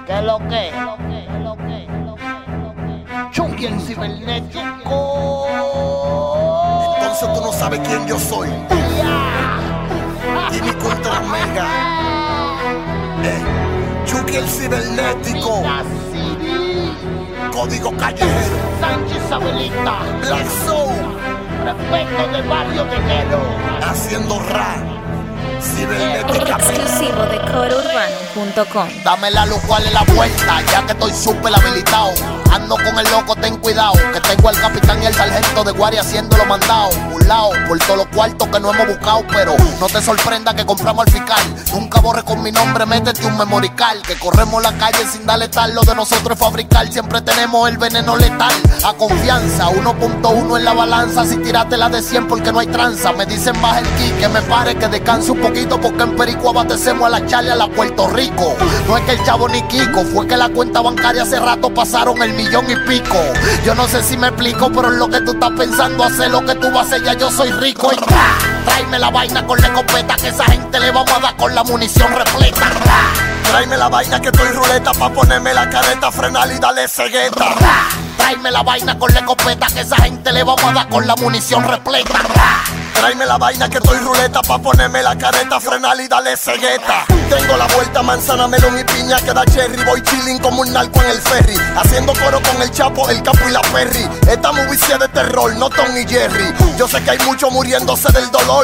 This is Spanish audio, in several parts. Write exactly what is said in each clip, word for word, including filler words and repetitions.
¿Qué es lo que? ¿Qué es lo que? ¿Qué es lo que? ¿Qué es lo que? ¿Qué es lo que? Chucky el cibernético. Entonces tú no sabes quién yo soy. Jimmy contra Mega. Eh, Chucky el cibernético. Código callejero. Sánchez Abelita. Black Soul. Prefecto del barrio de Quero. Haciendo rap. Cibernética. Exclusivo de coro urbano punto com. Dame la luz, cuál es la vuelta, ya que estoy súper habilitado. Ando con el loco, ten cuidado, que tengo al capitán y el sargento de guardia haciéndolo mandado. Burlao por todos los cuartos que no hemos buscado, pero no te sorprenda que compramos al fiscal. Nunca borres con mi nombre, métete un memorical. Que corremos la calle sin darle tal, lo de nosotros es fabricar. Siempre tenemos el veneno letal, a confianza. uno punto uno en la balanza, si tiraste la de cien porque no hay tranza. Me dicen baja el ki, que me pare, que descanse un poquito, porque en Perico abastecemos a la Charlie, a la Puerto Rico. No es que el chavo ni Kiko, fue que la cuenta bancaria hace rato pasaron el millón y pico. Yo no sé si me explico, pero en lo que tú estás pensando, hacer lo que tú vas a hacer, ya yo soy rico. Y tra, tráeme la vaina con la escopeta, que esa gente le vamos a dar con la munición repleta. Tráeme la vaina que estoy ruleta, pa' ponerme la careta, frenar y darle cegueta. Tráeme la vaina con la escopeta, que esa gente le vamos a dar con la munición repleta. Tráeme la vaina que estoy ruleta, pa' ponerme la careta, frenar y darle cegueta. Tengo la vuelta, manzana, melón y piña, que da cherry. Voy chilling como un narco en el ferry, haciendo coro con el Chapo, el Capo y la Perry. Esta movie sí es de terror, no Tom y Jerry. Yo sé que hay muchos muriéndose del dolor,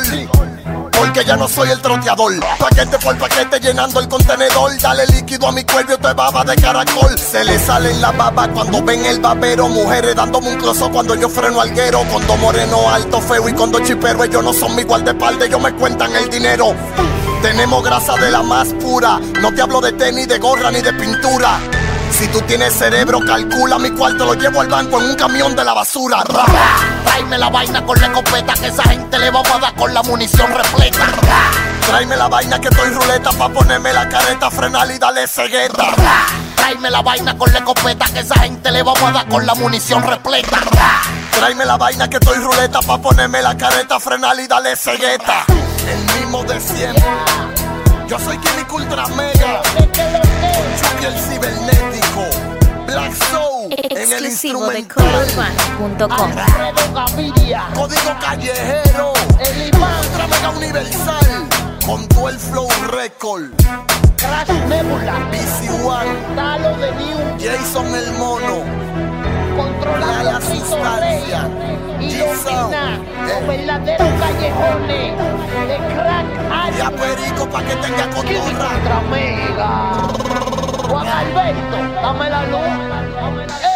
porque ya no soy el troteador. Paquete por paquete llenando el contenedor. Dale líquido a mi cuerpo, te baba de caracol. Se le salen la baba cuando ven el babero. Mujeres dándome un closo cuando yo freno alguero. Con dos morenos alto, feo y con dos chiperos. Ellos no son mi guardaespaldas, ellos me cuentan el dinero. Tenemos grasa de la más pura. No te hablo de tenis, de gorra ni de pintura. Si tú tienes cerebro, calcula mi cuarto, lo llevo al banco en un camión de la basura. Tráeme la vaina con la escopeta, que esa gente le vamos a dar con la munición repleta. Tráeme la vaina que estoy ruleta, pa' ponerme la careta, frenar y darle cegueta. Tráeme la vaina con la escopeta, que esa gente le vamos a dar con la munición repleta. Tráeme la vaina que estoy ruleta, pa' ponerme la careta, frenar y darle cegueta. El mismo de siempre. Yo soy Jimmy Ultra Mega, Chucky el cibernético, Black Soul en el Exclusivo de instrumental, coro urbano punto com. Alfredo Gaviria. Código callejero, El imán. Ultra Mega Universal, con todo el flow record, Crash Nebula. B C One, Talo de New. Jason el mono, Controlando la sustancia, ilumina Eh. los verdaderos callejones de crack y a alto. Perico pa' que tenga Jimmy cotorra. contra Mega. Juan Alberto, dame la luz. Dame la luz.